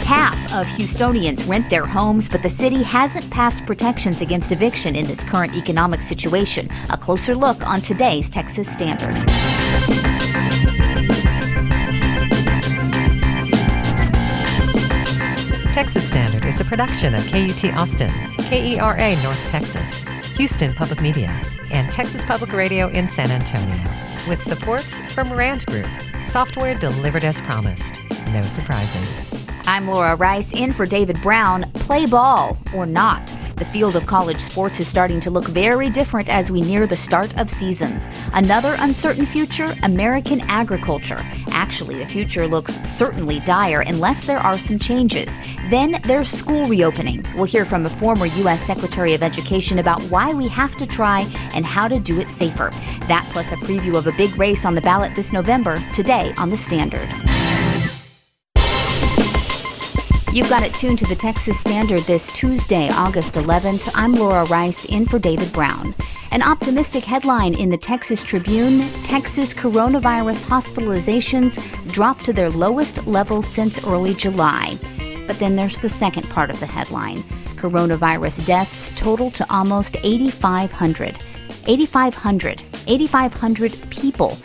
Half of Houstonians rent their homes, but the city hasn't passed protections against eviction in this current economic situation. A closer look on today's Texas Standard. Texas Standard is a production of KUT Austin, KERA North Texas, Houston Public Media, and Texas Public Radio in San Antonio, with support from Rand Group, software delivered as promised. No surprises. I'm Laura Rice, in for David Brown. Play ball or not. The field of college sports is starting to look very different as we near the start of seasons. Another uncertain future, American agriculture. Actually, the future looks certainly dire unless there are some changes. Then there's school reopening. We'll hear from a former U.S. Secretary of Education about why we have to try and how to do it safer. That plus a preview of a big race on the ballot this November, today on The Standard. You've got it tuned to the Texas Standard this Tuesday, August 11th. I'm Laura Rice, in for David Brown. An optimistic headline in the Texas Tribune: Texas coronavirus hospitalizations dropped to their lowest level since early July. But then there's the second part of the headline. Coronavirus deaths total to almost 8,500. 8,500 people,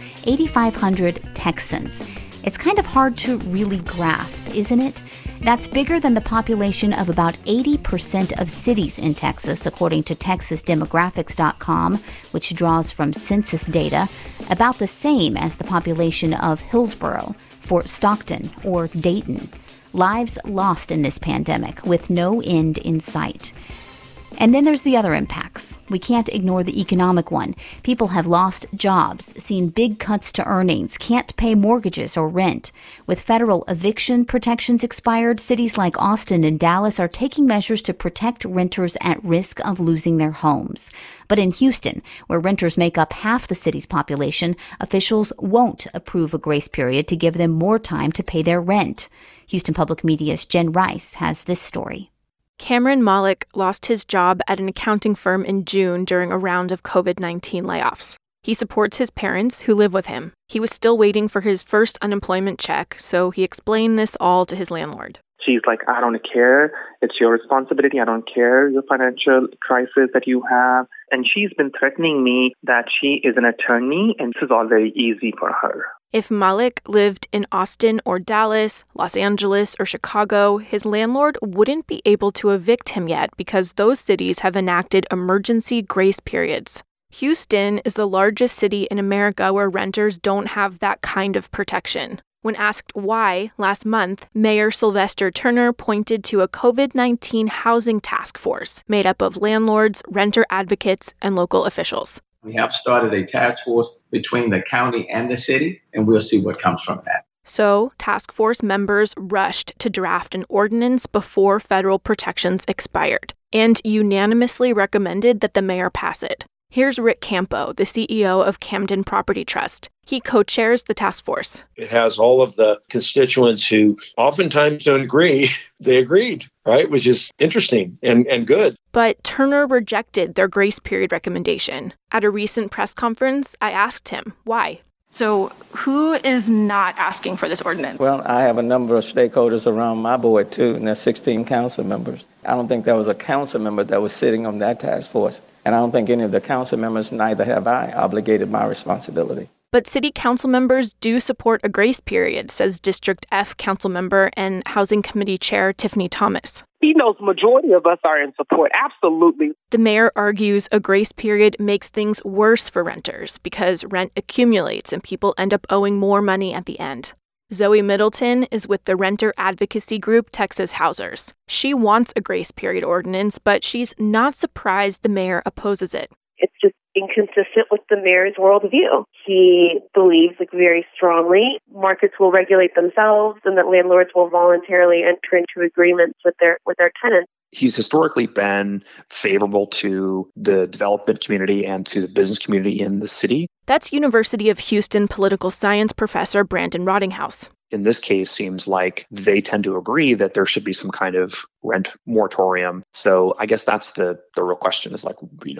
8,500 Texans. It's kind of hard to really grasp, isn't it? That's bigger than the population of about 80% of cities in Texas, according to TexasDemographics.com, which draws from census data, about the same as the population of Hillsborough, Fort Stockton, or Dayton. Lives lost in this pandemic, with no end in sight. And then there's the other impacts. We can't ignore the economic one. People have lost jobs, seen big cuts to earnings, can't pay mortgages or rent. With federal eviction protections expired, cities like Austin and Dallas are taking measures to protect renters at risk of losing their homes. But in Houston, where renters make up half the city's population, officials won't approve a grace period to give them more time to pay their rent. Houston Public Media's Jen Rice has this story. Cameron Malik lost his job at an accounting firm in June during a round of COVID-19 layoffs. He supports his parents, who live with him. He was still waiting for his first unemployment check, so he explained this all to his landlord. She's like, I don't care. It's your responsibility. I don't care your financial crisis that you have. And she's been threatening me that she is an attorney, and this is all very easy for her. If Malik lived in Austin or Dallas, Los Angeles or Chicago, his landlord wouldn't be able to evict him yet because those cities have enacted emergency grace periods. Houston is the largest city in America where renters don't have that kind of protection. When asked why, last month, Mayor Sylvester Turner pointed to a COVID-19 housing task force made up of landlords, renter advocates, and local officials. We have started a task force between the county and the city, and we'll see what comes from that. So, task force members rushed to draft an ordinance before federal protections expired and unanimously recommended that the mayor pass it. Here's Rick Campo, the CEO of Camden Property Trust. He co-chairs the task force. It has all of the constituents who oftentimes don't agree. They agreed, right? Which is interesting and good. But Turner rejected their grace period recommendation. At a recent press conference, I asked him why. So who is not asking for this ordinance? Well, I have a number of stakeholders around my board, too, and there's 16 council members. I don't think there was a council member that was sitting on that task force. And I don't think any of the council members, neither have I, obligated my responsibility. But city council members do support a grace period, says District F council member and Housing Committee Chair Tiffany Thomas. He knows the majority of us are in support, absolutely. The mayor argues a grace period makes things worse for renters because rent accumulates and people end up owing more money at the end. Zoe Middleton is with the renter advocacy group Texas Housers. She wants a grace period ordinance, but she's not surprised the mayor opposes it. It's just inconsistent with the mayor's worldview. He believes very strongly markets will regulate themselves and that landlords will voluntarily enter into agreements with their tenants. He's historically been favorable to the development community and to the business community in the city. That's University of Houston political science professor Brandon Rottinghouse. In this case, seems like they tend to agree that there should be some kind of rent moratorium. So I guess that's the real question is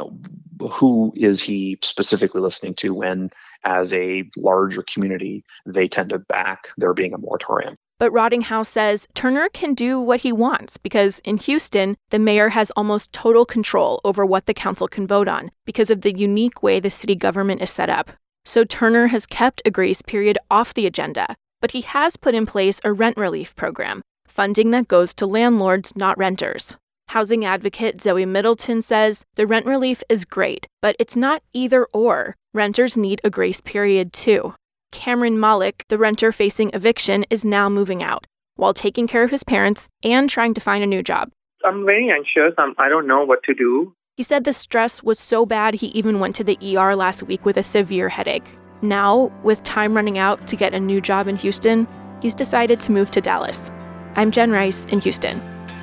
who is he specifically listening to when, as a larger community, they tend to back there being a moratorium? But Rottinghaus says Turner can do what he wants because in Houston, the mayor has almost total control over what the council can vote on because of the unique way the city government is set up. So Turner has kept a grace period off the agenda, but he has put in place a rent relief program, funding that goes to landlords, not renters. Housing advocate Zoe Middleton says the rent relief is great, but it's not either or. Renters need a grace period too. Cameron Malik, the renter facing eviction, is now moving out while taking care of his parents and trying to find a new job. I'm very anxious. I don't know what to do. He said the stress was so bad he even went to the ER last week with a severe headache. Now, with time running out to get a new job in Houston, he's decided to move to Dallas. I'm Jen Rice in Houston.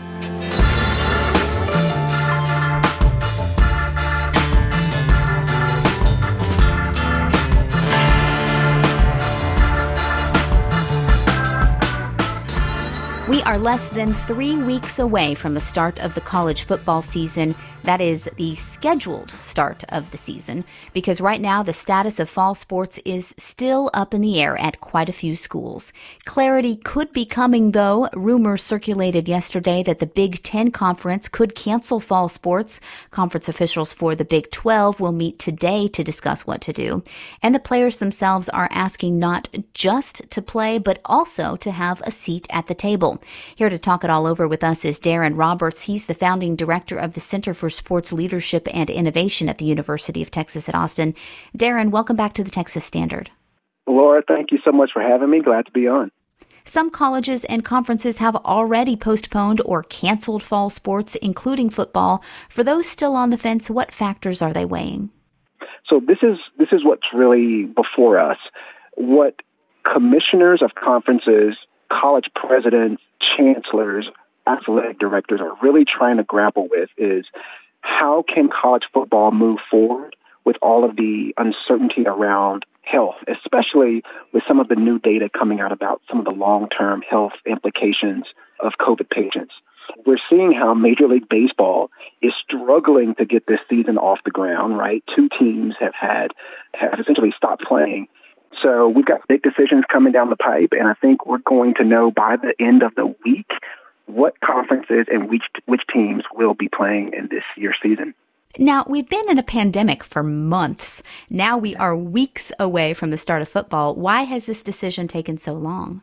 We are less than 3 weeks away from the start of the college football season. That is the scheduled start of the season, because right now the status of fall sports is still up in the air at quite a few schools. Clarity could be coming, though. Rumors circulated yesterday that the Big Ten Conference could cancel fall sports. Conference officials for the Big 12 will meet today to discuss what to do. And the players themselves are asking not just to play, but also to have a seat at the table. Here to talk it all over with us is Darren Roberts. He's the founding director of the Center for Sports Leadership and Innovation at the University of Texas at Austin. Darren, welcome back to the Texas Standard. Laura, thank you so much for having me. Glad to be on. Some colleges and conferences have already postponed or canceled fall sports, including football. For those still on the fence, what factors are they weighing? So this is what's really before us. What commissioners of conferences, college presidents, chancellors, athletic directors are really trying to grapple with is how can college football move forward with all of the uncertainty around health, especially with some of the new data coming out about some of the long-term health implications of COVID patients. We're seeing how Major League Baseball is struggling to get this season off the ground, right? 2 teams have essentially stopped playing. So we've got big decisions coming down the pipe, and I think we're going to know by the end of the week what conferences and which teams will be playing in this year's season. Now, we've been in a pandemic for months. Now we are weeks away from the start of football. Why has this decision taken so long?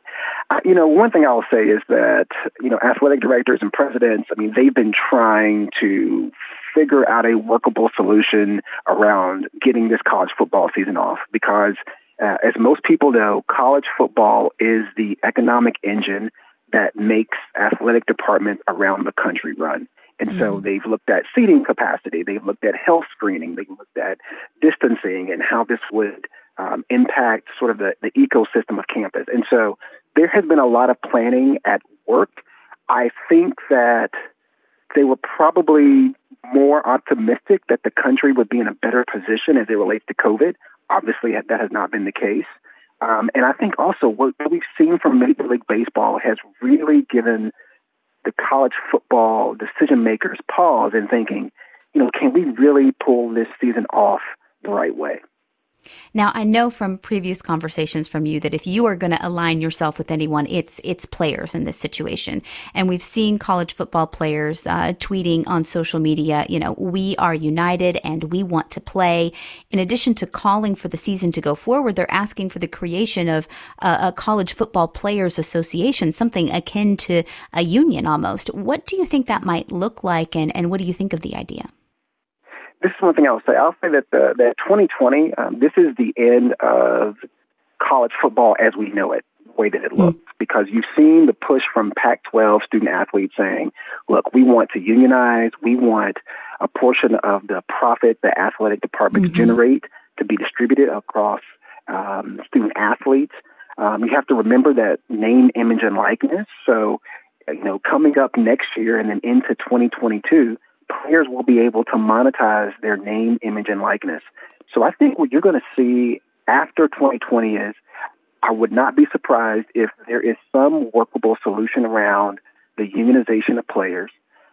One thing I'll say is that, athletic directors and presidents, they've been trying to figure out a workable solution around getting this college football season off because, as most people know, college football is the economic engine that makes athletic departments around the country run. And so they've looked at seating capacity, they've looked at health screening, they've looked at distancing and how this would impact sort of the ecosystem of campus. And so there has been a lot of planning at work. I think that they were probably more optimistic that the country would be in a better position as it relates to COVID. Obviously, that has not been the case. And I think also what we've seen from Major League Baseball has really given the college football decision makers pause in thinking, can we really pull this season off the right way? Now, I know from previous conversations from you that if you are going to align yourself with anyone, it's players in this situation. And we've seen college football players tweeting on social media, we are united and we want to play. In addition to calling for the season to go forward, they're asking for the creation of a college football players association, something akin to a union almost. What do you think that might look like, and what do you think of the idea? This is one thing I'll say. I'll say that that 2020, this is the end of college football as we know it, the way that it looks, because you've seen the push from Pac-12 student athletes saying, look, we want to unionize. We want a portion of the profit the athletic departments generate to be distributed across student athletes. You have to remember that name, image, and likeness. So, coming up next year and then into 2022, players will be able to monetize their name, image, and likeness. So I think what you're going to see after 2020 is I would not be surprised if there is some workable solution around the unionization of players.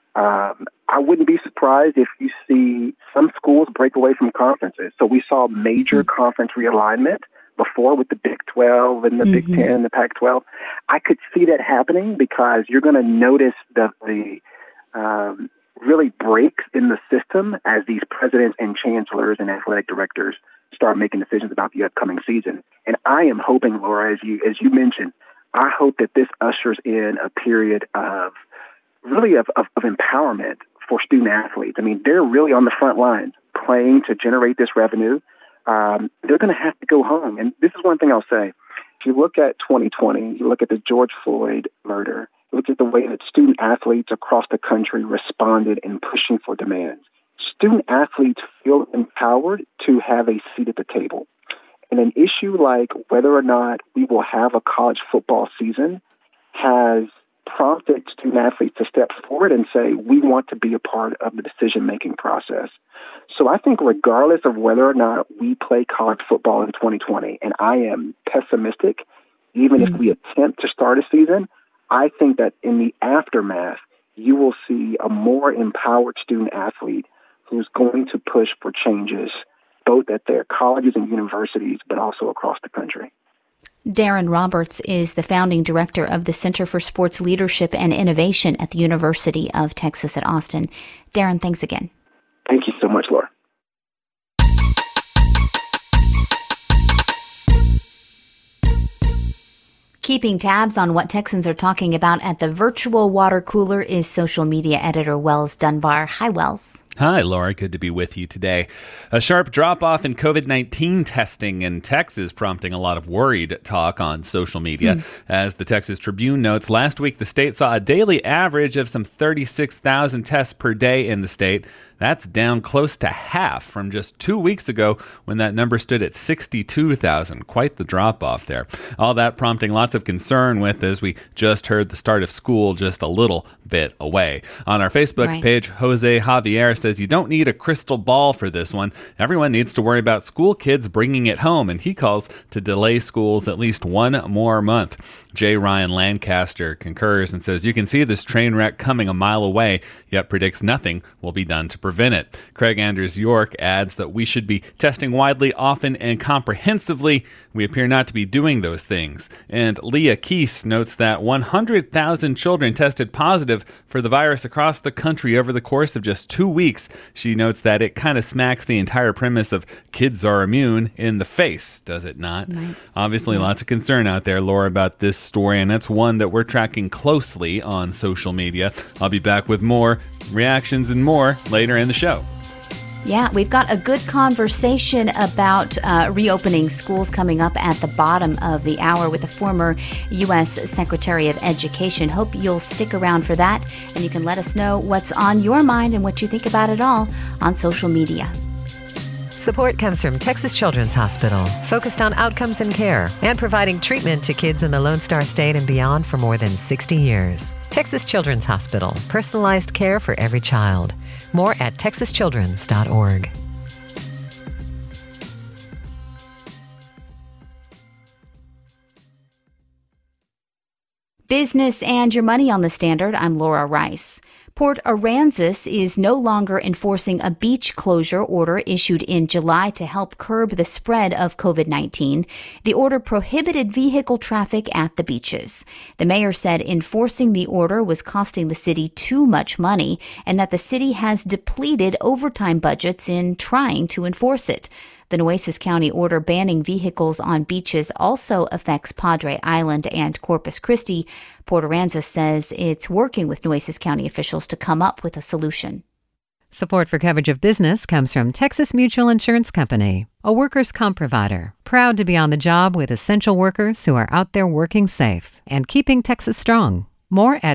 I wouldn't be surprised if you see some schools break away from conferences. So we saw major conference realignment before with the Big 12 and the Big 10 and the Pac-12. I could see that happening because you're going to notice the really breaks in the system as these presidents and chancellors and athletic directors start making decisions about the upcoming season. And I am hoping, Laura, as you mentioned, I hope that this ushers in a period of really of empowerment for student athletes. I mean, they're really on the front lines playing to generate this revenue. They're going to have to go home. And this is one thing I'll say. If you look at 2020, you look at the George Floyd murder, look at the way that student athletes across the country responded in pushing for demands. Student athletes feel empowered to have a seat at the table. And an issue like whether or not we will have a college football season has prompted student athletes to step forward and say, we want to be a part of the decision-making process. So I think regardless of whether or not we play college football in 2020, and I am pessimistic, even if we attempt to start a season, I think that in the aftermath, you will see a more empowered student athlete who's going to push for changes both at their colleges and universities, but also across the country. Darren Roberts is the founding director of the Center for Sports Leadership and Innovation at the University of Texas at Austin. Darren, thanks again. Thank you so much, Laura. Keeping tabs on what Texans are talking about at the virtual water cooler is social media editor Wells Dunbar. Hi, Wells. Hi, Laura. Good to be with you today. A sharp drop-off in COVID-19 testing in Texas prompting a lot of worried talk on social media. As the Texas Tribune notes, last week the state saw a daily average of some 36,000 tests per day in the state. That's down close to half from just 2 weeks ago when that number stood at 62,000. Quite the drop-off there. All that prompting lots of concern with, as we just heard, the start of school just a little bit away. On our Facebook page, Jose Javier says you don't need a crystal ball for this one. Everyone needs to worry about school kids bringing it home, and he calls to delay schools at least one more month. J. Ryan Lancaster concurs and says you can see this train wreck coming a mile away, yet predicts nothing will be done to prevent it. Craig Anders York adds that we should be testing widely, often, and comprehensively. We appear not to be doing those things. And Leah Keese notes that 100,000 children tested positive for the virus across the country over the course of just 2 weeks. She notes that it kind of smacks the entire premise of kids are immune in the face, does it not? Right. Obviously, lots of concern out there, Laura, about this story, and that's one that we're tracking closely on social media. I'll be back with more reactions and more later in the show. Yeah, we've got a good conversation about reopening schools coming up at the bottom of the hour with the former U.S. Secretary of Education. Hope you'll stick around for that, and you can let us know what's on your mind and what you think about it all on social media. Support comes from Texas Children's Hospital, focused on outcomes and care, and providing treatment to kids in the Lone Star State and beyond for more than 60 years. Texas Children's Hospital, personalized care for every child. More at texaschildrens.org. Business and your money on the Standard. I'm Laura Rice. Port Aransas is no longer enforcing a beach closure order issued in July to help curb the spread of COVID-19. The order prohibited vehicle traffic at the beaches. The mayor said enforcing the order was costing the city too much money and that the city has depleted overtime budgets in trying to enforce it. The Nueces County order banning vehicles on beaches also affects Padre Island and Corpus Christi. Port Aransas says it's working with Nueces County officials to come up with a solution. Support for coverage of business comes from Texas Mutual Insurance Company, a workers' comp provider, proud to be on the job with essential workers who are out there working safe and keeping Texas strong. More at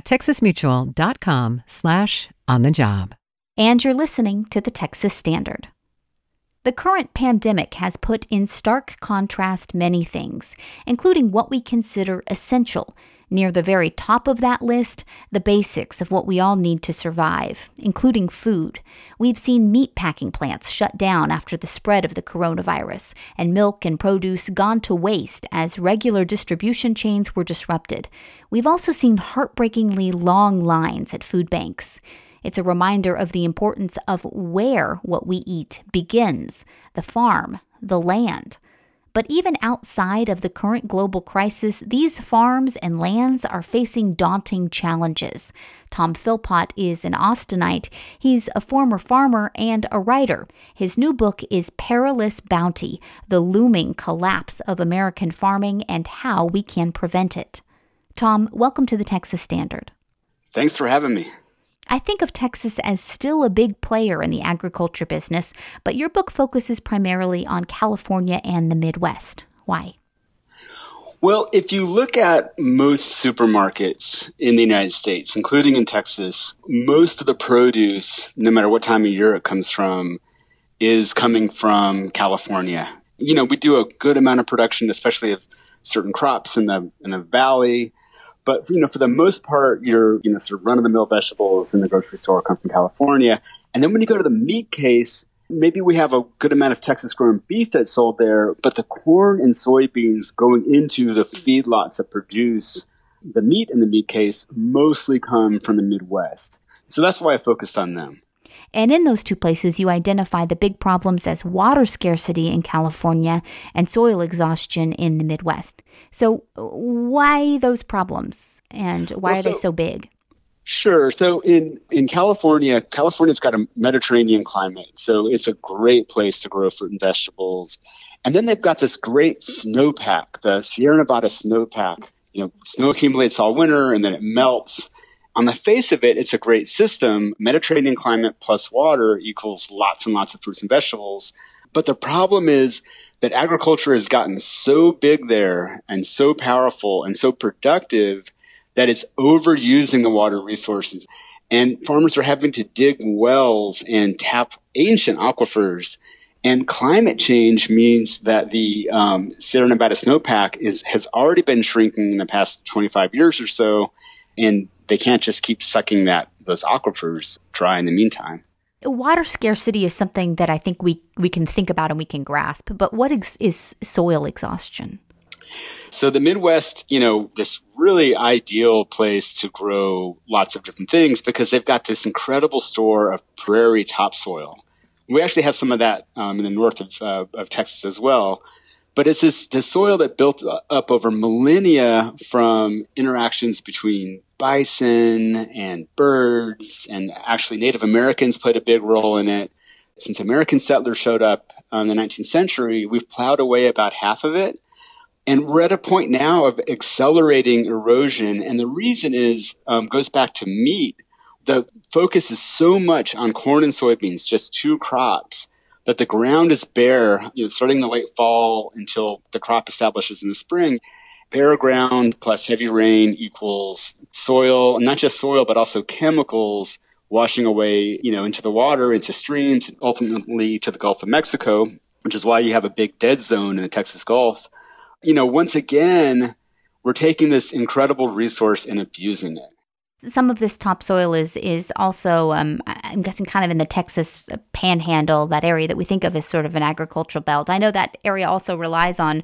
texasmutual.com/onthejob. And you're listening to the Texas Standard. The current pandemic has put in stark contrast many things, including what we consider essential. Near the very top of that list, the basics of what we all need to survive, including food. We've seen meat packing plants shut down after the spread of the coronavirus, and milk and produce gone to waste as regular distribution chains were disrupted. We've also seen heartbreakingly long lines at food banks. It's a reminder of the importance of where what we eat begins, the farm, the land. But even outside of the current global crisis, these farms and lands are facing daunting challenges. Tom Philpott is an Austinite. He's a former farmer and a writer. His new book is Perilous Bounty: The Looming Collapse of American Farming and How We Can Prevent It. Tom, welcome to the Texas Standard. Thanks for having me. I think of Texas as still a big player in the agriculture business, but your book focuses primarily on California and the Midwest. Why? Well, if you look at most supermarkets in the United States, including in Texas, most of the produce, no matter what time of year it comes from, is coming from California. We do a good amount of production, especially of certain crops in the valley. But, for the most part, your, sort of run-of-the-mill vegetables in the grocery store come from California. And then when you go to the meat case, maybe we have a good amount of Texas-grown beef that's sold there, but the corn and soybeans going into the feedlots that produce the meat in the meat case mostly come from the Midwest. So that's why I focused on them. And in those two places, you identify the big problems as water scarcity in California and soil exhaustion in the Midwest. So why those problems, and why are they so big? Sure. So in California's got a Mediterranean climate. So it's a great place to grow fruit and vegetables. And then they've got this great snowpack, the Sierra Nevada snowpack. Snow accumulates all winter and then it melts. On the face of it, it's a great system. Mediterranean climate plus water equals lots and lots of fruits and vegetables. But the problem is that agriculture has gotten so big there and so powerful and so productive that it's overusing the water resources. And farmers are having to dig wells and tap ancient aquifers. And climate change means that the Sierra Nevada snowpack has already been shrinking in the past 25 years or so. And they can't just keep sucking those aquifers dry in the meantime. Water scarcity is something that I think we can think about and we can grasp. But what is soil exhaustion? So the Midwest, this really ideal place to grow lots of different things because they've got this incredible store of prairie topsoil. We actually have some of that in the north of Texas as well. But it's this soil that built up over millennia from interactions between bison and birds, and actually Native Americans played a big role in it. Since American settlers showed up in the 19th century, we've plowed away about half of it. And we're at a point now of accelerating erosion. And the reason goes back to meat. The focus is so much on corn and soybeans, just two crops, that the ground is bare, starting in the late fall until the crop establishes in the spring. Bare ground plus heavy rain equals soil, and not just soil, but also chemicals washing away, into the water, into streams, and ultimately to the Gulf of Mexico, which is why you have a big dead zone in the Texas Gulf. Once again, we're taking this incredible resource and abusing it. Some of this topsoil is also, I'm guessing, kind of in the Texas panhandle, that area that we think of as sort of an agricultural belt. I know that area also relies on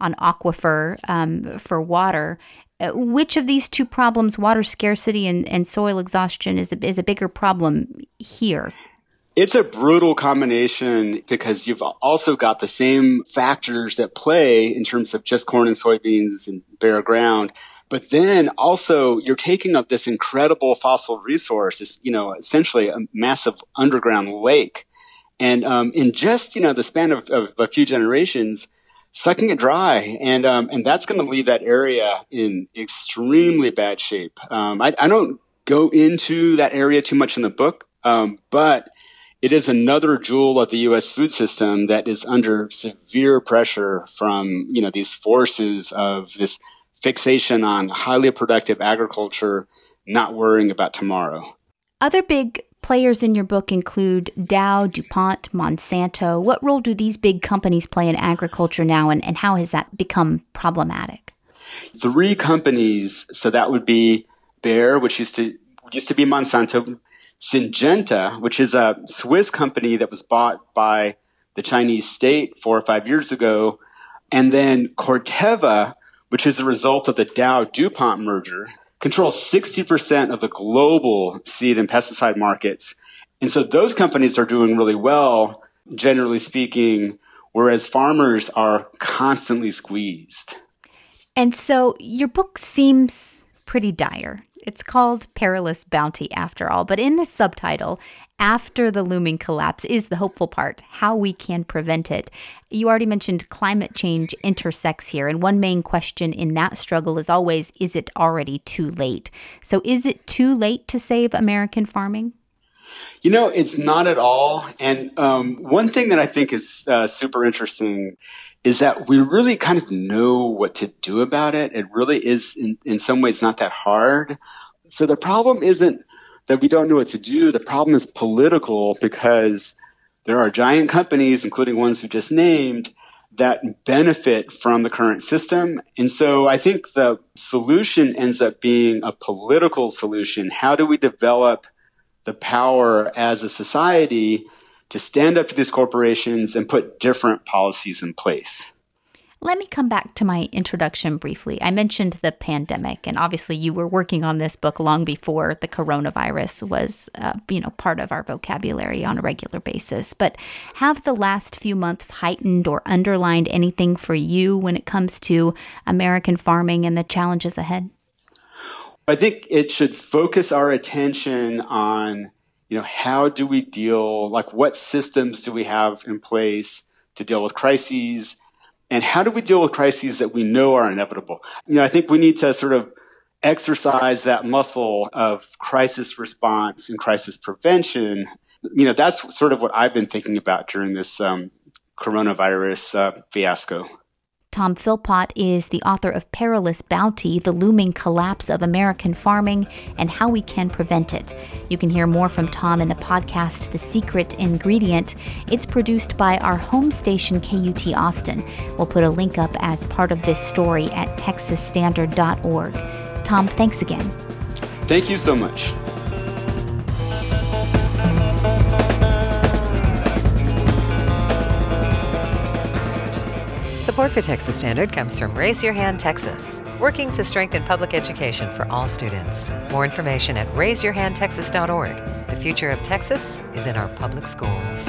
aquifer for water. Which of these two problems, water scarcity and soil exhaustion, is a bigger problem here? It's a brutal combination because you've also got the same factors that play in terms of just corn and soybeans and bare ground. But then also you're taking up this incredible fossil resource, this, essentially a massive underground lake. And in just, the span of a few generations, sucking it dry. And that's going to leave that area in extremely bad shape. I don't go into that area too much in the book, but it is another jewel of the U.S. food system that is under severe pressure from, these forces of this fixation on highly productive agriculture, not worrying about tomorrow. Other big players in your book include Dow, DuPont, Monsanto. What role do these big companies play in agriculture now, and how has that become problematic? 3 companies, so that would be Bayer, which used to be Monsanto, Syngenta, which is a Swiss company that was bought by the Chinese state 4 or 5 years ago, and then Corteva, which is a result of the Dow-DuPont merger, controls 60% of the global seed and pesticide markets. And so those companies are doing really well, generally speaking, whereas farmers are constantly squeezed. And so your book seems pretty dire. It's called Perilous Bounty, after all. But in the subtitle, after the looming collapse, is the hopeful part, how we can prevent it. You already mentioned climate change intersects here. And one main question in that struggle is always, is it already too late? So is it too late to save American farming? You know, it's not at all. And one thing that I think is super interesting is that we really kind of know what to do about it. It really is, in some ways, not that hard. So the problem isn't that we don't know what to do. The problem is political, because there are giant companies, including ones we just named, that benefit from the current system. And so I think the solution ends up being a political solution. How do we develop the power as a society to stand up to these corporations and put different policies in place? Let me come back to my introduction briefly. I mentioned the pandemic, and obviously you were working on this book long before the coronavirus was, part of our vocabulary on a regular basis. But have the last few months heightened or underlined anything for you when it comes to American farming and the challenges ahead? I think it should focus our attention on, how do we deal, what systems do we have in place to deal with crises, and how do we deal with crises that we know are inevitable? I think we need to sort of exercise that muscle of crisis response and crisis prevention. That's sort of what I've been thinking about during this coronavirus fiasco. Tom Philpott is the author of Perilous Bounty, The Looming Collapse of American Farming and How We Can Prevent It. You can hear more from Tom in the podcast, The Secret Ingredient. It's produced by our home station, KUT Austin. We'll put a link up as part of this story at texasstandard.org. Tom, thanks again. Thank you so much. Support for Texas Standard comes from Raise Your Hand Texas, working to strengthen public education for all students. More information at raiseyourhandtexas.org. The future of Texas is in our public schools.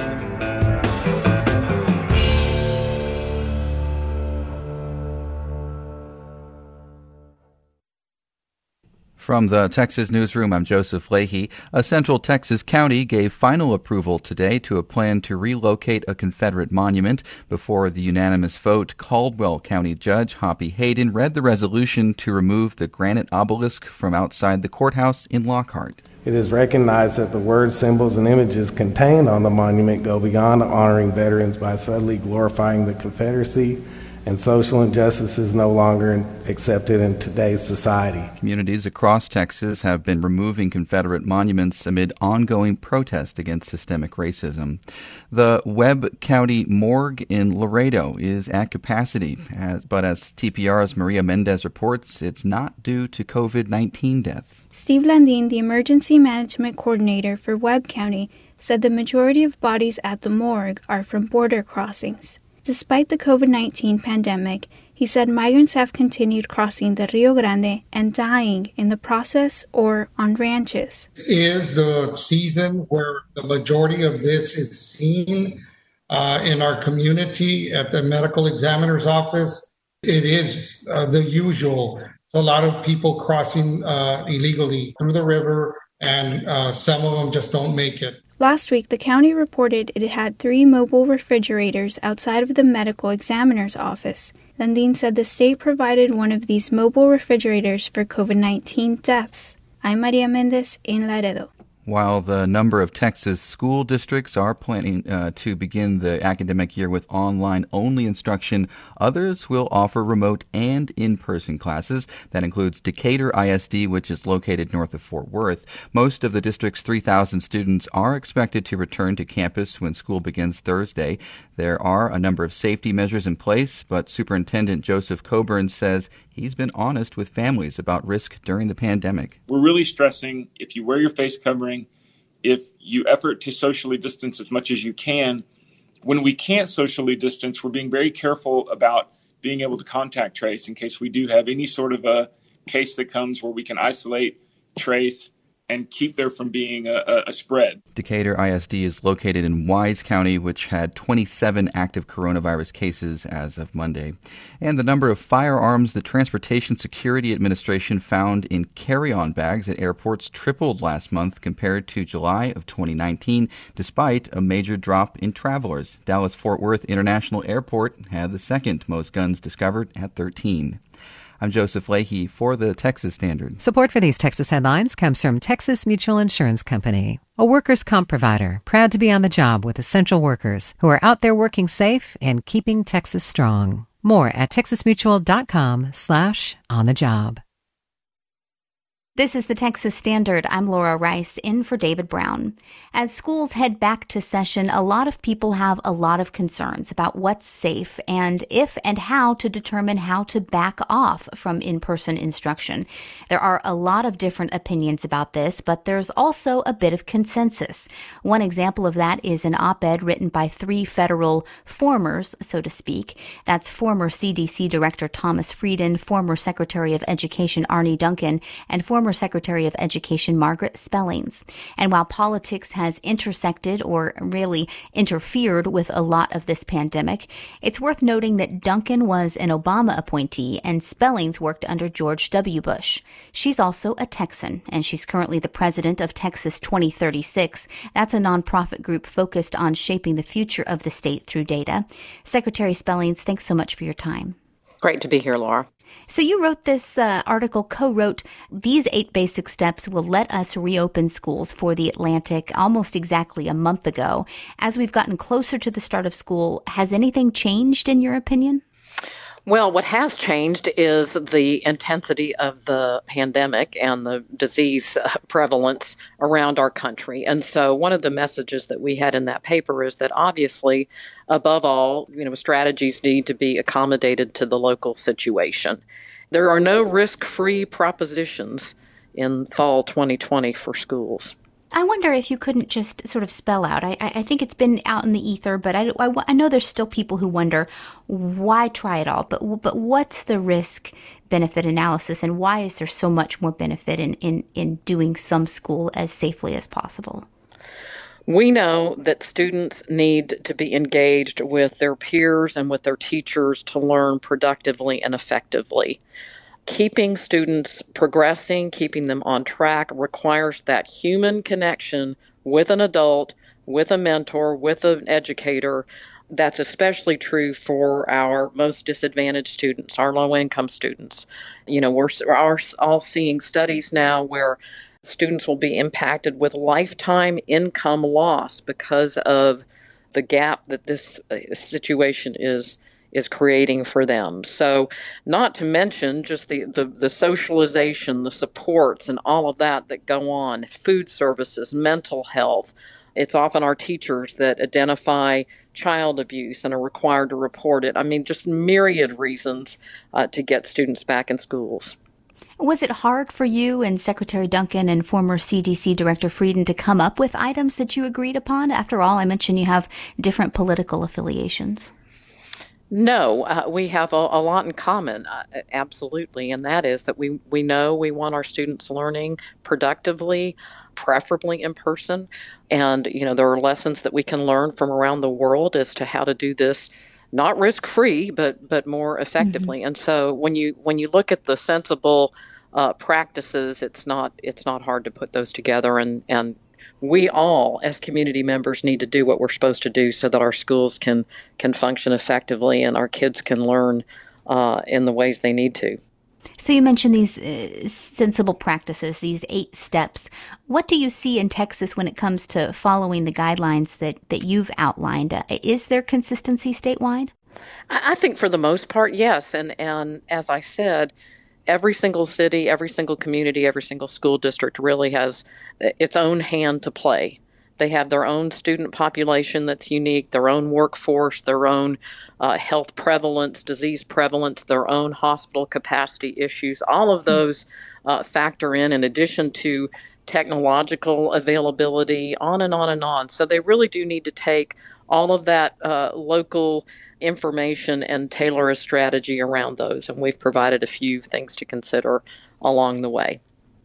From the Texas Newsroom, I'm Joseph Leahy. A Central Texas county gave final approval today to a plan to relocate a Confederate monument. Before the unanimous vote, Caldwell County Judge Hoppy Hayden read the resolution to remove the granite obelisk from outside the courthouse in Lockhart. It is recognized that the words, symbols, and images contained on the monument go beyond honoring veterans by subtly glorifying the Confederacy, and social injustice is no longer accepted in today's society. Communities across Texas have been removing Confederate monuments amid ongoing protest against systemic racism. The Webb County Morgue in Laredo is at capacity, but as TPR's Maria Mendez reports, it's not due to COVID-19 deaths. Steve Landin, the emergency management coordinator for Webb County, said the majority of bodies at the morgue are from border crossings. Despite the COVID-19 pandemic, he said migrants have continued crossing the Rio Grande and dying in the process or on ranches. Is the season where the majority of this is seen in our community at the medical examiner's office. It is the usual. A lot of people crossing illegally through the river, and some of them just don't make it. Last week, the county reported it had 3 mobile refrigerators outside of the medical examiner's office. Landin said the state provided one of these mobile refrigerators for COVID-19 deaths. I'm Maria Mendez in Laredo. While the number of Texas school districts are planning to begin the academic year with online-only instruction, others will offer remote and in-person classes. That includes Decatur ISD, which is located north of Fort Worth. Most of the district's 3,000 students are expected to return to campus when school begins Thursday. There are a number of safety measures in place, but Superintendent Joseph Coburn says he's been honest with families about risk during the pandemic. We're really stressing if you wear your face covering, if you effort to socially distance as much as you can. When we can't socially distance, we're being very careful about being able to contact trace in case we do have any sort of a case that comes where we can isolate, trace, and keep there from being a spread. Decatur ISD is located in Wise County, which had 27 active coronavirus cases as of Monday. And the number of firearms the Transportation Security Administration found in carry-on bags at airports tripled last month compared to July of 2019, despite a major drop in travelers. Dallas-Fort Worth International Airport had the second most guns discovered at 13. I'm Joseph Leahy for the Texas Standard. Support for these Texas headlines comes from Texas Mutual Insurance Company, a workers' comp provider proud to be on the job with essential workers who are out there working safe and keeping Texas strong. More at texasmutual.com/on-the-job. This is the Texas Standard. I'm Laura Rice, in for David Brown. As schools head back to session, a lot of people have a lot of concerns about what's safe and if and how to determine how to back off from in-person instruction. There are a lot of different opinions about this, but there's also a bit of consensus. One example of that is an op-ed written by 3 federal formers, so to speak. That's former CDC Director Thomas Frieden, former Secretary of Education Arne Duncan, and former Secretary of Education Margaret Spellings. And while politics has intersected or really interfered with a lot of this pandemic, it's worth noting that Duncan was an Obama appointee and Spellings worked under George W. Bush. She's also a Texan, and she's currently the president of Texas 2036. That's a nonprofit group focused on shaping the future of the state through data. Secretary Spellings, thanks so much for your time. Great to be here, Laura. So you wrote this article, co-wrote, "These 8 basic steps will let us reopen schools" for The Atlantic almost exactly a month ago. As we've gotten closer to the start of school, has anything changed in your opinion? Well, what has changed is the intensity of the pandemic and the disease prevalence around our country. And so one of the messages that we had in that paper is that obviously, above all, strategies need to be accommodated to the local situation. There are no risk-free propositions in fall 2020 for schools. I wonder if you couldn't just sort of spell out. I think it's been out in the ether, but I know there's still people who wonder, why try it all? But what's the risk-benefit analysis, and why is there so much more benefit in doing some school as safely as possible? We know that students need to be engaged with their peers and with their teachers to learn productively and effectively. Keeping students progressing, keeping them on track requires that human connection with an adult, with a mentor, with an educator. That's especially true for our most disadvantaged students, our low-income students. We're all seeing studies now where students will be impacted with lifetime income loss because of the gap that this situation is creating for them. So not to mention just the socialization, the supports, and all of that go on, food services, mental health. It's often our teachers that identify child abuse and are required to report it. I mean, just myriad reasons to get students back in schools. Was it hard for you and Secretary Duncan and former CDC Director Frieden to come up with items that you agreed upon? After all, I mentioned you have different political affiliations. No, we have a lot in common, absolutely, and that is that we know we want our students learning productively, preferably in person, and there are lessons that we can learn from around the world as to how to do this, not risk-free, but more effectively. Mm-hmm. And so when you look at the sensible practices, it's not hard to put those together, and we all, as community members, need to do what we're supposed to do so that our schools can function effectively and our kids can learn in the ways they need to. So you mentioned these sensible practices, these 8 steps. What do you see in Texas when it comes to following the guidelines that you've outlined? Is there consistency statewide? I think for the most part, yes. And as I said, every single city, every single community, every single school district really has its own hand to play. They have their own student population that's unique, their own workforce, their own health prevalence, disease prevalence, their own hospital capacity issues. All of those factor in addition to technological availability, on and on and on. So they really do need to take all of that local information and tailor a strategy around those. And we've provided a few things to consider along the way.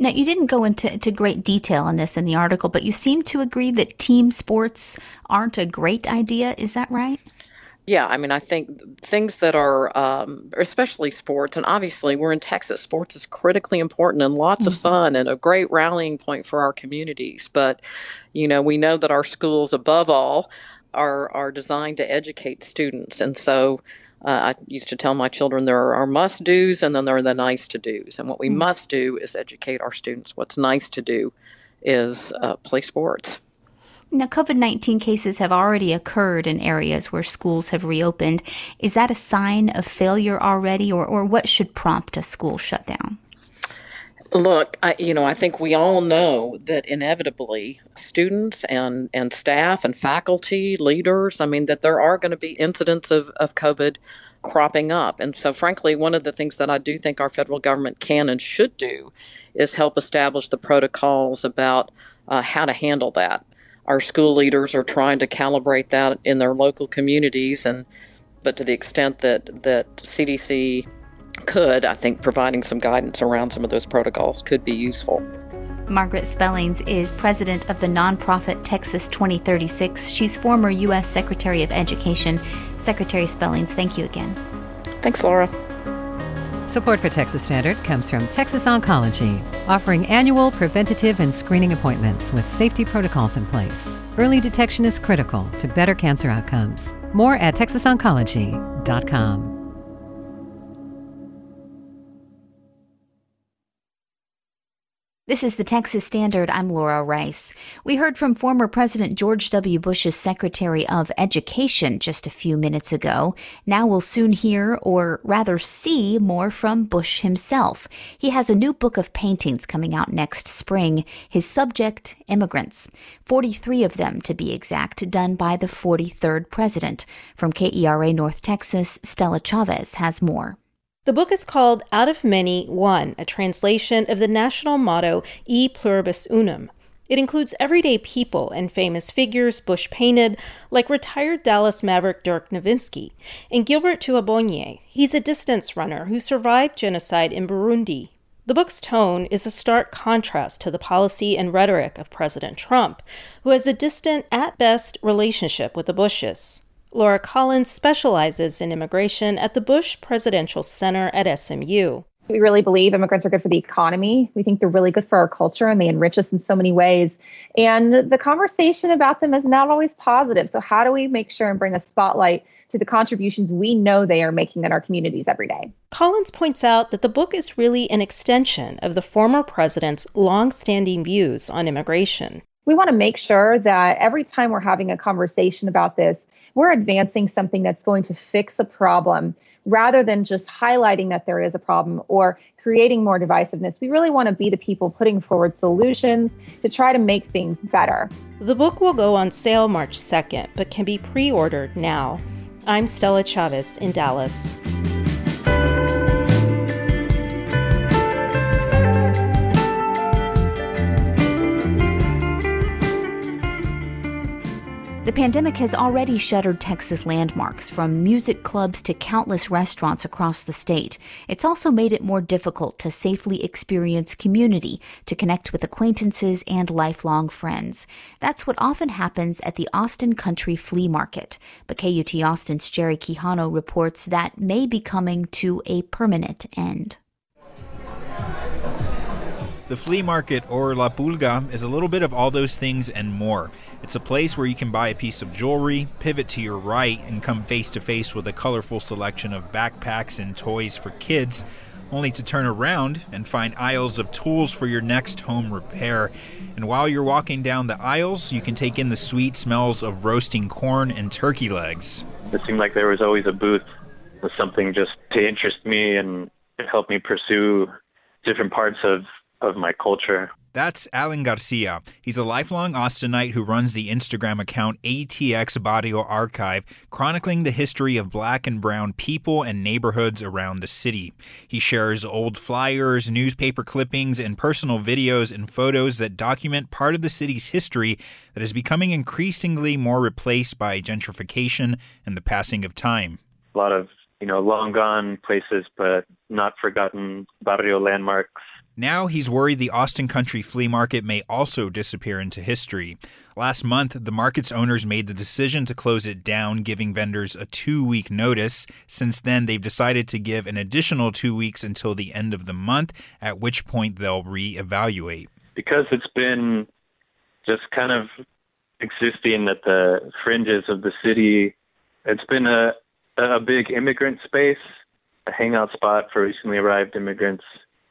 Now, you didn't go into great detail on this in the article, but you seem to agree that team sports aren't a great idea. Is that right? Yeah, I mean, I think things that are, especially sports, and obviously we're in Texas, sports is critically important and lots of fun and a great rallying point for our communities. But, we know that our schools, above all, are designed to educate students. And so I used to tell my children there are must-dos and then there are the nice-to-dos. And what we must do is educate our students. What's nice to do is play sports. Now, COVID-19 cases have already occurred in areas where schools have reopened. Is that a sign of failure already, or what should prompt a school shutdown? Look, I think we all know that inevitably students and staff and faculty, leaders, that there are going to be incidents of COVID cropping up. And so, frankly, one of the things that I do think our federal government can and should do is help establish the protocols about how to handle that. Our school leaders are trying to calibrate that in their local communities, but to the extent that CDC could, I think providing some guidance around some of those protocols could be useful. Margaret Spellings is president of the nonprofit Texas 2036. She's former U.S. Secretary of Education. Secretary Spellings, thank you again. Thanks, Laura. Support for Texas Standard comes from Texas Oncology, offering annual preventative and screening appointments with safety protocols in place. Early detection is critical to better cancer outcomes. More at texasoncology.com. This is the Texas Standard. I'm Laura Rice. We heard from former President George W. Bush's Secretary of Education just a few minutes ago. Now we'll soon hear, or rather see, more from Bush himself. He has a new book of paintings coming out next spring. His subject, immigrants. 43 of them, to be exact, done by the 43rd president. From KERA North Texas, Stella Chavez has more. The book is called Out of Many, One, a translation of the national motto E Pluribus Unum. It includes everyday people and famous figures Bush painted, like retired Dallas Maverick Dirk Nowitzki, and Gilbert Tuabonye. He's a distance runner who survived genocide in Burundi. The book's tone is a stark contrast to the policy and rhetoric of President Trump, who has a distant, at best, relationship with the Bushes. Laura Collins specializes in immigration at the Bush Presidential Center at SMU. We really believe immigrants are good for the economy. We think they're really good for our culture, and they enrich us in so many ways. And the conversation about them is not always positive. So how do we make sure and bring a spotlight to the contributions we know they are making in our communities every day? Collins points out that the book is really an extension of the former president's long-standing views on immigration. We want to make sure that every time we're having a conversation about this, we're advancing something that's going to fix a problem rather than just highlighting that there is a problem or creating more divisiveness. We really want to be the people putting forward solutions to try to make things better. The book will go on sale March 2nd, but can be pre-ordered now. I'm Stella Chavez in Dallas. The pandemic has already shuttered Texas landmarks, from music clubs to countless restaurants across the state. It's also made it more difficult to safely experience community, to connect with acquaintances and lifelong friends. That's what often happens at the Austin Country Flea Market. But KUT Austin's Jerry Quijano reports that may be coming to a permanent end. The flea market, or La Pulga, is a little bit of all those things and more. It's a place where you can buy a piece of jewelry, pivot to your right, and come face to face with a colorful selection of backpacks and toys for kids, only to turn around and find aisles of tools for your next home repair. And while you're walking down the aisles, you can take in the sweet smells of roasting corn and turkey legs. It seemed like there was always a booth with something just to interest me and help me pursue different parts of my culture. That's Alan Garcia. He's a lifelong Austinite who runs the Instagram account ATX Barrio Archive, chronicling the history of Black and brown people and neighborhoods around the city. He shares old flyers, newspaper clippings, and personal videos and photos that document part of the city's history that is becoming increasingly more replaced by gentrification and the passing of time. A lot of, long gone places, but not forgotten barrio landmarks. Now he's worried the Austin Country Flea Market may also disappear into history. Last month, the market's owners made the decision to close it down, giving vendors a 2-week notice. Since then, they've decided to give an additional 2 weeks until the end of the month, at which point they'll reevaluate. Because it's been just kind of existing at the fringes of the city, it's been a big immigrant space, a hangout spot for recently arrived immigrants.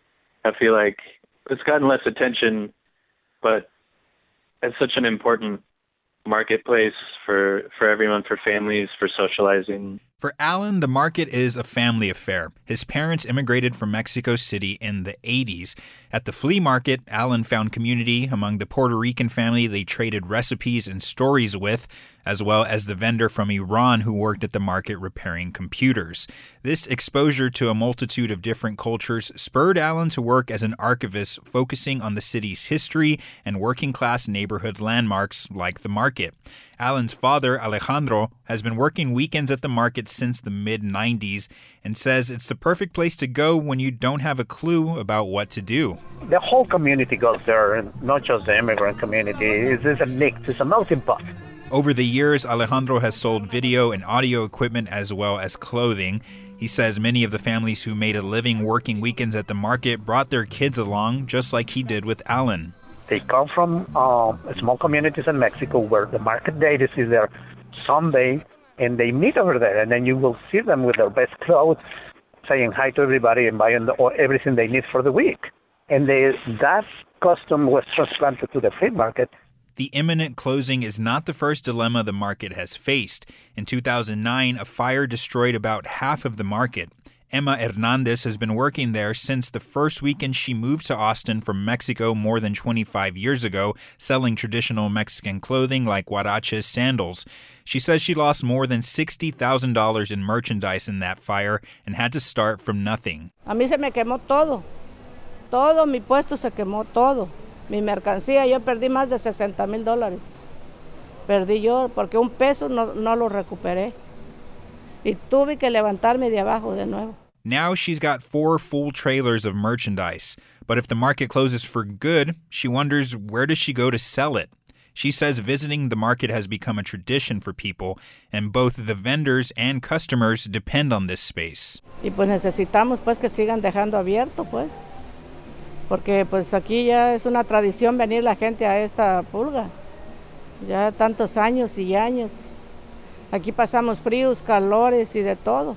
I feel like it's gotten less attention, but it's such an important marketplace for everyone, for families, for socializing. For Alan, the market is a family affair. His parents immigrated from Mexico City in the 80s. At the flea market, Alan found community among the Puerto Rican family they traded recipes and stories with, as well as the vendor from Iran who worked at the market repairing computers. This exposure to a multitude of different cultures spurred Alan to work as an archivist, focusing on the city's history and working-class neighborhood landmarks like the market. Alan's father, Alejandro, has been working weekends at the market since the mid-90s and says it's the perfect place to go when you don't have a clue about what to do. The whole community goes there, and not just the immigrant community. It's a mix, it's a melting pot. Over the years, Alejandro has sold video and audio equipment as well as clothing. He says many of the families who made a living working weekends at the market brought their kids along, just like he did with Alan. They come from small communities in Mexico where the market day is there Sunday, and they meet over there, and then you will see them with their best clothes, saying hi to everybody and buying everything they need for the week. And that custom was transplanted to the flea market. The imminent closing is not the first dilemma the market has faced. In 2009, a fire destroyed about half of the market. Emma Hernandez has been working there since the first weekend she moved to Austin from Mexico more than 25 years ago, selling traditional Mexican clothing like huaraches sandals. She says she lost more than $60,000 in merchandise in that fire and had to start from nothing. A mí se me quemó todo. Todo mi puesto se quemó todo. Mi mercancía, yo perdí más de $60,000. Perdí yo porque un peso no lo recuperé. Y tuve que levantarme de abajo de nuevo. Now she's got 4 full trailers of merchandise. But if the market closes for good, she wonders where does she go to sell it? She says visiting the market has become a tradition for people, and both the vendors and customers depend on this space. Y pues necesitamos pues que sigan dejando abierto pues. Porque pues aquí ya es una tradición venir la gente a esta pulga. Ya tantos años y años. Aquí pasamos fríos, calores y de todo.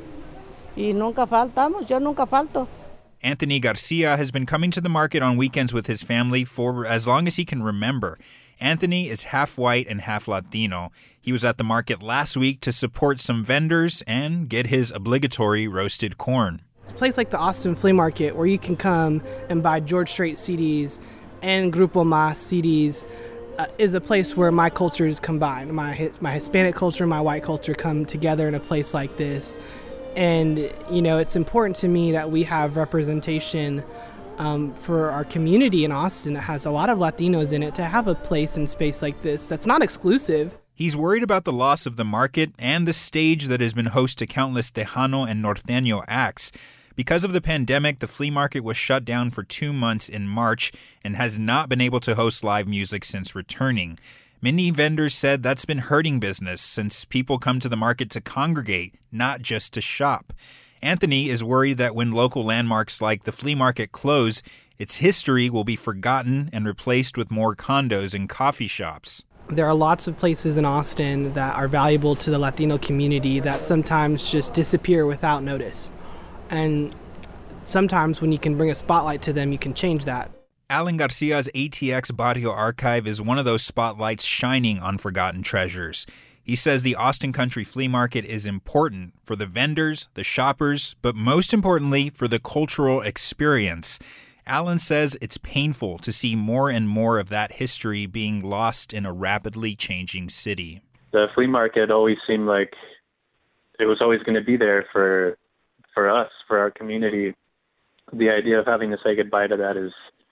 Y nunca faltamos, yo nunca falto. Anthony Garcia has been coming to the market on weekends with his family for as long as he can remember. Anthony is half white and half Latino. He was at the market last week to support some vendors and get his obligatory roasted corn. It's a place like the Austin Flea Market where you can come and buy George Strait CDs and Grupo Mas CDs. Is a place where my cultures combine. My Hispanic culture and my white culture come together in a place like this. And, you know, it's important to me that we have representation for our community in Austin that has a lot of Latinos in it, to have a place and space like this that's not exclusive. He's worried about the loss of the market and the stage that has been host to countless Tejano and Norteño acts. Because of the pandemic, the flea market was shut down for 2 months in March and has not been able to host live music since returning. Many vendors said that's been hurting business since people come to the market to congregate, not just to shop. Anthony is worried that when local landmarks like the flea market close, its history will be forgotten and replaced with more condos and coffee shops. There are lots of places in Austin that are valuable to the Latino community that sometimes just disappear without notice. And sometimes when you can bring a spotlight to them, you can change that. Alan Garcia's ATX Barrio Archive is one of those spotlights shining on forgotten treasures. He says the Austin Country Flea Market is important for the vendors, the shoppers, but most importantly for the cultural experience. Alan says it's painful to see more and more of that history being lost in a rapidly changing city. The flea market always seemed like it was always going to be there for us, for our community. The idea of having to say goodbye to that is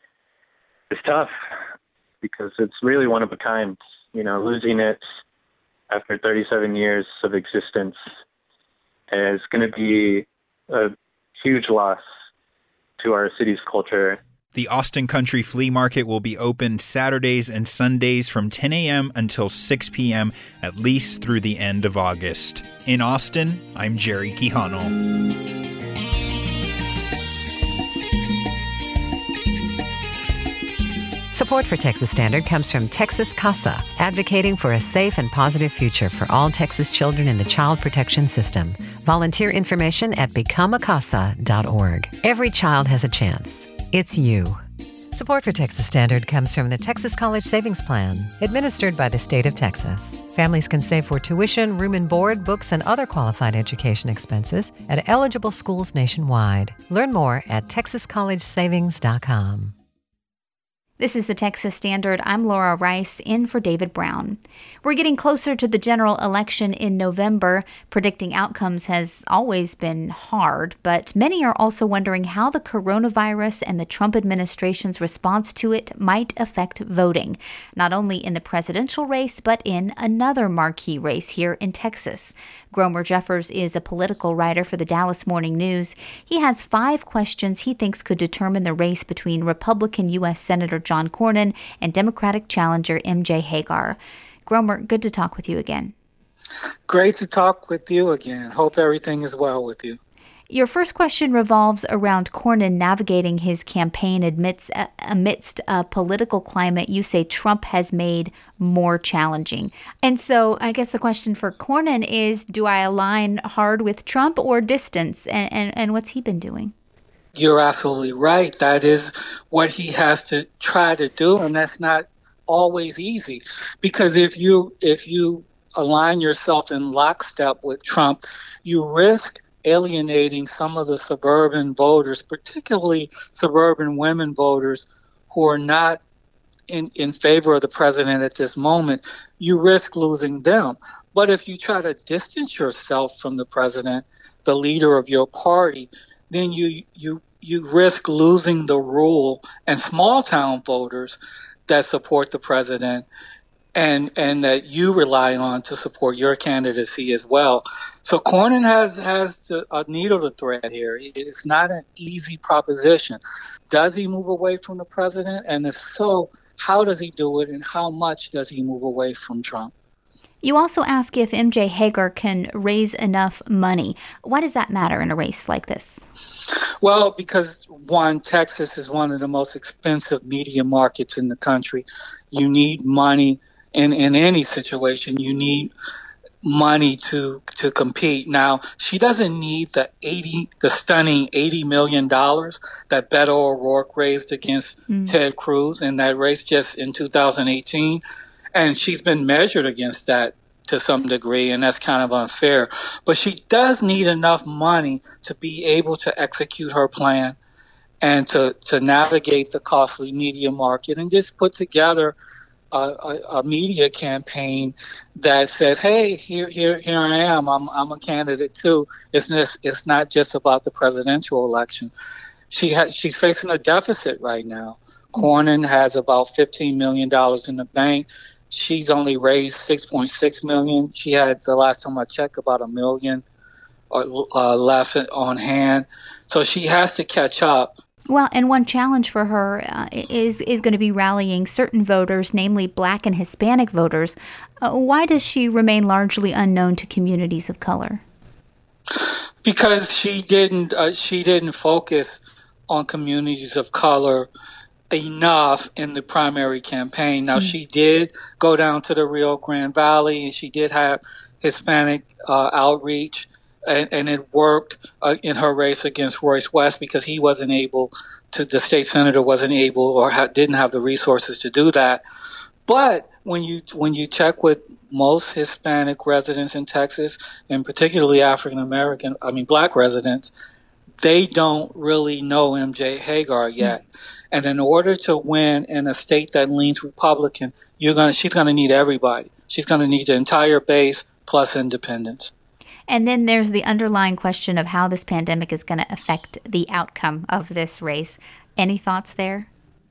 tough because it's really one of a kind. You know, losing it after 37 years of existence is going to be a huge loss to our city's culture. The Austin Country Flea Market will be open Saturdays and Sundays from 10 a.m. until 6 p.m., at least through the end of August. In Austin, I'm Jerry Quijano. Support for Texas Standard comes from Texas CASA, advocating for a safe and positive future for all Texas children in the child protection system. Volunteer information at becomeacasa.org. Every child has a chance. It's you. Support for Texas Standard comes from the Texas College Savings Plan, administered by the state of Texas. Families can save for tuition, room and board, books, and other qualified education expenses at eligible schools nationwide. Learn more at texascollegesavings.com. This is the Texas Standard. I'm Laura Rice, in for David Brown. We're getting closer to the general election in November. Predicting outcomes has always been hard, but many are also wondering how the coronavirus and the Trump administration's response to it might affect voting, not only in the presidential race, but in another marquee race here in Texas. Gromer Jeffers is a political writer for the Dallas Morning News. He has 5 questions he thinks could determine the race between Republican U.S. Senator John Cornyn and Democratic challenger MJ Hagar. Gromer, good to talk with you again. Great to talk with you again. Hope everything is well with you. Your first question revolves around Cornyn navigating his campaign amidst a political climate you say Trump has made more challenging. And so I guess the question for Cornyn is, do I align hard with Trump or distance? And what's he been doing? You're absolutely right. That is what he has to try to do, and that's not always easy. Because if you align yourself in lockstep with Trump, you risk alienating some of the suburban voters, particularly suburban women voters who are not in favor of the president at this moment. You risk losing them. But if you try to distance yourself from the president, the leader of your party, then you risk losing the rural and small town voters that support the president and that you rely on to support your candidacy as well. So Cornyn has a needle to thread here. It's not an easy proposition. Does he move away from the president? And if so, how does he do it, and how much does he move away from Trump? You also ask if MJ Hagar can raise enough money. Why does that matter in a race like this? Well, because one, Texas is one of the most expensive media markets in the country. You need money in any situation. You need money to compete. Now, she doesn't need the stunning $80 million that Beto O'Rourke raised against Ted Cruz in that race just in 2018. And she's been measured against that to some degree, and that's kind of unfair. But she does need enough money to be able to execute her plan and to navigate the costly media market and just put together a media campaign that says, hey, here I am. I'm a candidate too. It's not just about the presidential election. She's facing a deficit right now. Cornyn has about $15 million in the bank. She's only raised $6.6 million. She had, the last time I checked, about $1 million left on hand. So she has to catch up. Well, and one challenge for her is going to be rallying certain voters, namely Black and Hispanic voters. Why does she remain largely unknown to communities of color? Because she didn't focus on communities of color enough in the primary campaign. Now, she did go down to the Rio Grande Valley, and she did have Hispanic outreach, and it worked in her race against Royce West because he wasn't able to, the state senator wasn't able or didn't have the resources to do that. But when you check with most Hispanic residents in Texas, and particularly Black residents, they don't really know MJ Hagar yet. And in order to win in a state that leans Republican, she's going to need everybody. She's going to need the entire base plus independents. And then there's the underlying question of how this pandemic is going to affect the outcome of this race. Any thoughts there?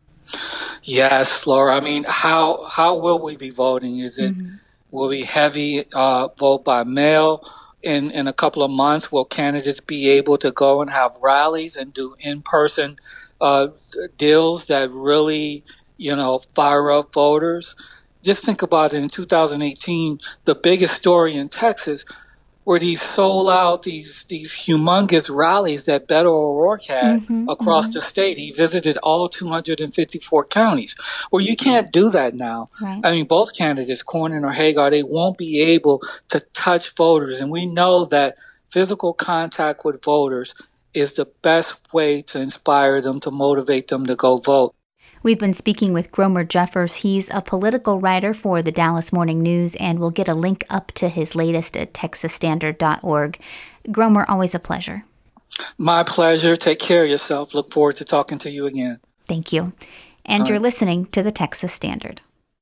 Yes, Laura. I mean, how will we be voting? Will we heavy vote by mail? In a couple of months, will candidates be able to go and have rallies and do in-person deals that really, fire up voters. Just think about it. In 2018, the biggest story in Texas were these sold out, these humongous rallies that Beto O'Rourke had across the state. He visited all 254 counties. Well, you can't do that now. Right. I mean, both candidates, Cornyn or Hagar, they won't be able to touch voters. And we know that physical contact with voters is the best way to inspire them, to motivate them to go vote. We've been speaking with Gromer Jeffers. He's a political writer for the Dallas Morning News, and we'll get a link up to his latest at texasstandard.org. Gromer, always a pleasure. My pleasure. Take care of yourself. Look forward to talking to you again. Thank you. And you're listening to the Texas Standard.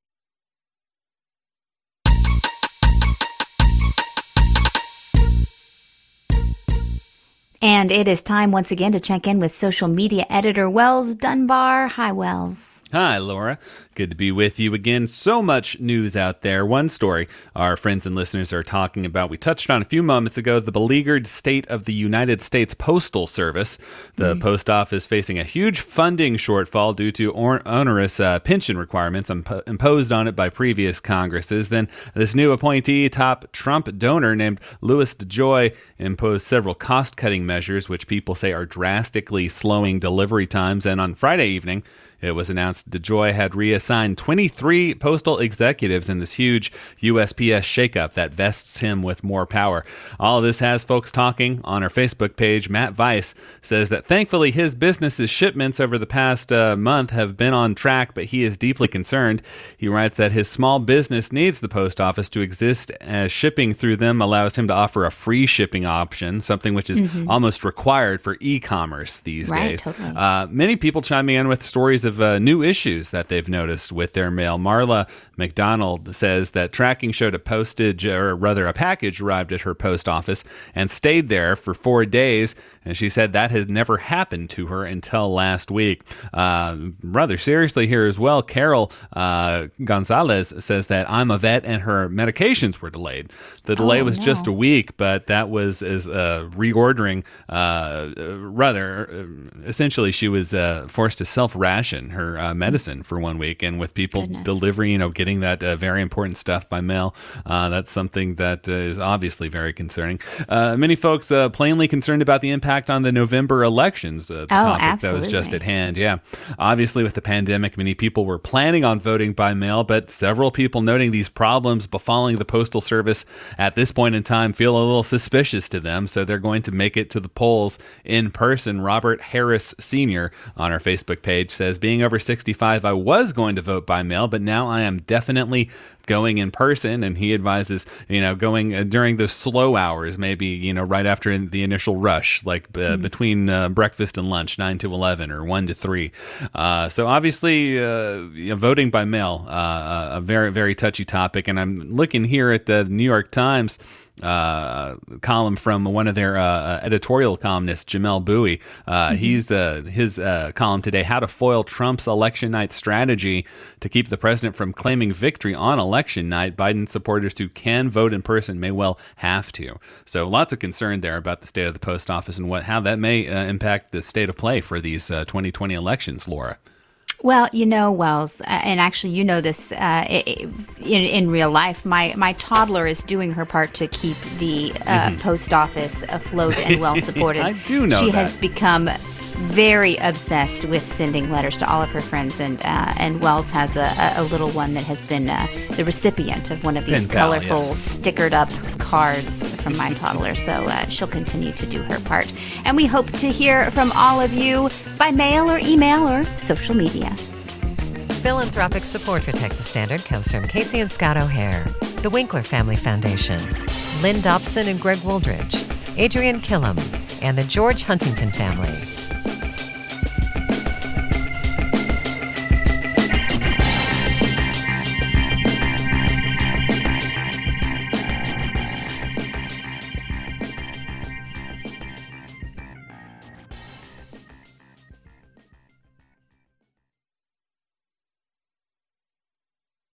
And it is time once again to check in with social media editor Wells Dunbar. Hi, Wells. Hi, Laura. Good to be with you again. So much news out there. One story our friends and listeners are talking about, we touched on a few moments ago, the beleaguered state of the United States Postal Service. The post office facing a huge funding shortfall due to onerous pension requirements imposed on it by previous Congresses. Then this new appointee, top Trump donor named Louis DeJoy, imposed several cost-cutting measures, which people say are drastically slowing delivery times. And on Friday evening, it was announced DeJoy had reassigned 23 postal executives in this huge USPS shakeup that vests him with more power. All of this has folks talking on our Facebook page. Matt Weiss says that thankfully his business's shipments over the past month have been on track, but he is deeply concerned. He writes that his small business needs the post office to exist, as shipping through them allows him to offer a free shipping option, something which is almost required for e-commerce these days. Totally. Many people chiming in with stories of new issues that they've noticed with their mail. Marla McDonald says that tracking showed a package arrived at her post office and stayed there for 4 days, and she said that has never happened to her until last week. Rather seriously here as well, Carol Gonzalez says that I'm a vet and her medications were delayed. The delay was just a week, but that was as reordering. Essentially, she was forced to self-ration her medicine for 1 week, and with people delivering, getting that very important stuff by mail, that's something that is obviously very concerning. Many folks plainly concerned about the impact on the November elections, the topic absolutely. that was just at hand. Yeah, obviously with the pandemic, many people were planning on voting by mail, but several people noting these problems befalling the Postal Service at this point in time feel a little suspicious to them, so they're going to make it to the polls in person. Robert Harris Sr. on our Facebook page says, being over 65, I was going to vote by mail, but now I am definitely going in person, and he advises, going during the slow hours, maybe, right after the initial rush, like between breakfast and lunch, 9 to 11 or 1 to 3. So obviously, voting by mail, a very, very touchy topic. And I'm looking here at the New York Times column from one of their editorial columnists, Jamel Bowie. His column today, How to Foil Trump's Election Night Strategy to Keep the President from Claiming Victory on Election Night. Biden supporters who can vote in person may well have to. So lots of concern there about the state of the post office and how that may impact the state of play for these 2020 elections, Laura. Well, Wells, and actually, this in real life. My toddler is doing her part to keep the post office afloat and well supported. I do know she that. has become very obsessed with sending letters to all of her friends, and Wells has a little one that has been the recipient of one of these colorful, stickered up cards from my toddler. So she'll continue to do her part, and we hope to hear from all of you by mail or email or social media. Philanthropic support for Texas Standard comes from Casey and Scott O'Hare, the Winkler Family Foundation, Lynn Dobson and Greg Wooldridge, Adrian Killam, and the George Huntington family.